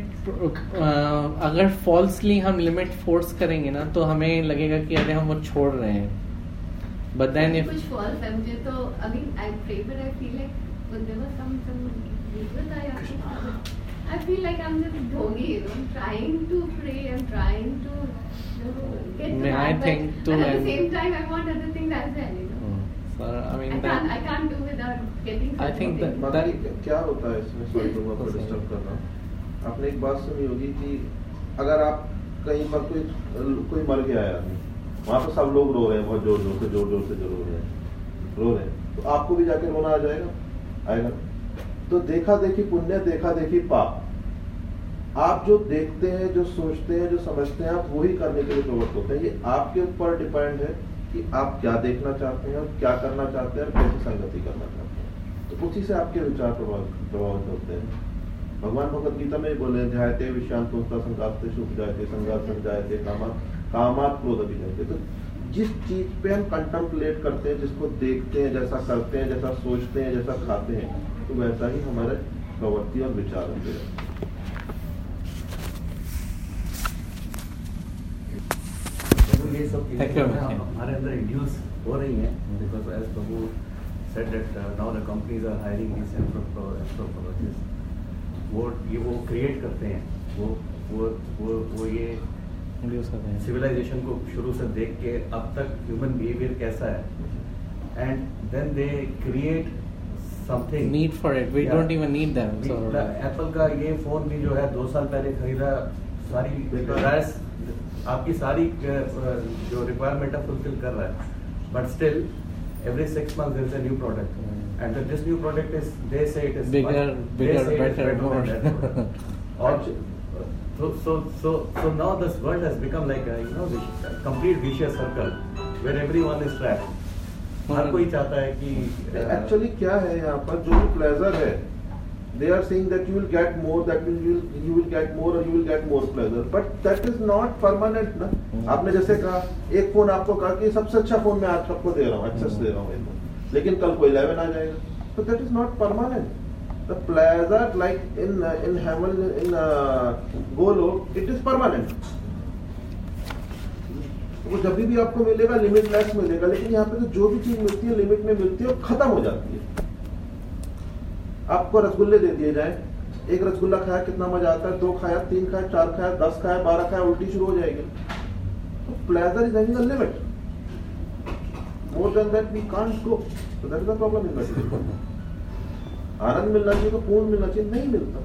A: अगर falsely हम limit force करेंगे ना तो हमें लगेगा कि अरे हम वो छोड़ रहे हैं. बट देन इफ
E: कुछ false है मुझे तो I mean I pray but I feel like when there was some some rituals I I feel like I'm just bhogi, you know, trying to pray and trying to you know, get to
A: May I
E: that, but,
A: think too,
E: but at the
A: and-
E: same time I want other things as well, you know.
A: So, I mean
E: I
A: that
E: can't I can't do without getting
A: I think
E: something.
A: that-
G: बाकी क्या होता है इसमें, sorry तुम आपको disturb कर रहा हूँ. आपने एक बात सुनी होगी कि अगर आप कहीं पर कोई कोई मर गया है आदमी, वहाँ पर सब लोग रो रहे हैं, बहुत जोर जोर से जोर जोर से जो रो रहे हैं रो रहे हैं तो आपको भी जाके रोना आ जाएगा आएगा. तो देखा देखी पुण्य, देखा देखी पाप. आप जो देखते हैं, जो सोचते हैं, जो समझते हैं, आप वही करने के लिए प्रवृत्त होते हैं. ये आपके ऊपर डिपेंड है कि आप क्या देखना चाहते हैं और क्या करना चाहते हैं और कैसी संगति करना चाहते हैं. तो उसी से आपके विचार प्रभावित होते हैं. भगवान भगवद गीता में बोले ध्यायते विषयान पुंसा संगाते शुभ जायते संगात संजायते कामात कामात क्रोध भी जायते. तो जिस चीज पे हम कंटेम्पलेट करते हैं, जिसको देखते हैं, जैसा करते हैं, जैसा सोचते हैं, जैसा खाते हैं, तो वैसा ही हमारे प्रवृत्ति और विचार होते हैं.
C: ये सब
A: Thank you.
C: हमारे अंदर इंड्यूस हो रही हैं because as Prabhu said that uh, now the companies are hiring these anthropologists. वो ये वो क्रिएट करते हैं, वो वो वो वो ये
A: Reduce करते हैं.
C: सिविलाइजेशन को शुरू से देख के अब तक ह्यूमन बिहेवियर कैसा है, and then they create something.
A: Need for it. We don't even need them. So
C: Apple का ये फोन भी जो है दो साल पहले खरीदा, सारी डिवाइस आपकी सारी अ, जो रिक्वायरमेंट है फुलफिल कर रहा है, but still every six month there is a new product, and this new product is they say it is
A: Bigger, bigger, better, more.
C: और so so so so now this world has become like a, you know, a complete vicious circle where everyone is trapped. हर कोई चाहता है कि
G: actually क्या है यहाँ पर, जो भी प्लेजर है, they are saying that you will get more, that will you will, you will get more or you will get more pleasure, but that is not permanent ना. आपने जैसे कहा एक फोन आपको कहा कि सबसे अच्छा फोन मैं आज आपको दे रहा हूँ, एक्सेस दे रहा हूँ, लेकिन कल को इलेवन आ जाएगा, तो that is not permanent. The pleasure like in uh, in heaven, in uh, Golok, it is permanent. वो जब भी आपको मिलेगा लिमिटलेस मिलेगा, लेकिन यहाँ पे तो जो भी चीज मिलती है लिमिट में मिलती है और खत्म हो जाती है. आपको रसगुल्ले दे दिए जाए, एक रसगुल्ला खाया कितना मजा आता है, दो खाया, तीन खाया, चार खाया, दस खाया, बारह खाया, उल्टी शुरू हो जाएगी. तो pleasure is having a limit. More than that we can't go. So that is the problem in that. आनंद मिलना चाहिए तो पूर्ण मिलना चाहिए, नहीं मिलता.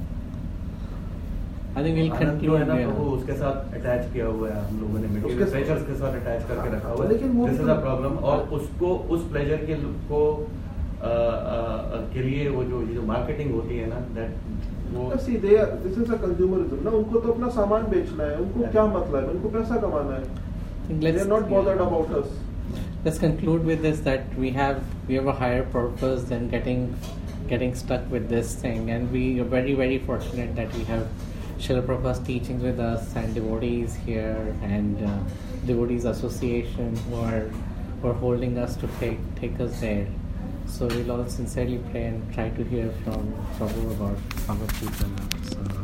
A: I think we'll
C: आनंद जो है ना,
A: conclude
C: तो वो
A: here.
C: उसके साथ अटैच किया हुआ है, हम लोगों ने
G: उसके
C: मटेरियल
G: साथ-
C: प्लेजर्स के साथ अटैच करके रखा हुआ है.
G: लेकिन वो
C: दिस इज
G: तो-
C: अ प्रॉब्लम. और उसको उस प्लेजर के को अ, अ, के लिए वो जो जो मार्केटिंग होती है ना, दैट वो
G: See, they are, this is a consumerism ना. उनको तो अपना सामान बेचना है, उनको क्या मतलब है, उनको पैसा कमाना है.
A: I think
G: They
A: let's
G: are not bothered about us.
A: let's conclude with this, that we have we have a higher purpose than getting getting stuck with this thing, and we are very very fortunate that we have Srila Prabhupada's teachings with us and devotees here and uh, devotees association who are who are holding us to take take us there. So we'll all sincerely pray and try to hear from Prabhu about how much people are. So